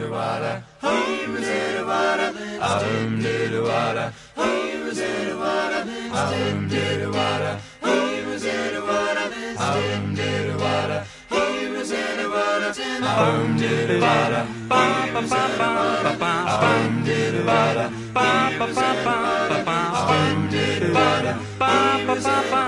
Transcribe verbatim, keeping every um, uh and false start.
diddle wada, he was diddle wada, um diddle wada, he was diddle wada, um diddle wada, he was diddle wada, um diddle wada, he was diddle wada, um diddle wada, ba ba ba ba ba, um diddle wada, ba ba ba ba ba, um diddle wada, ba ba ba ba.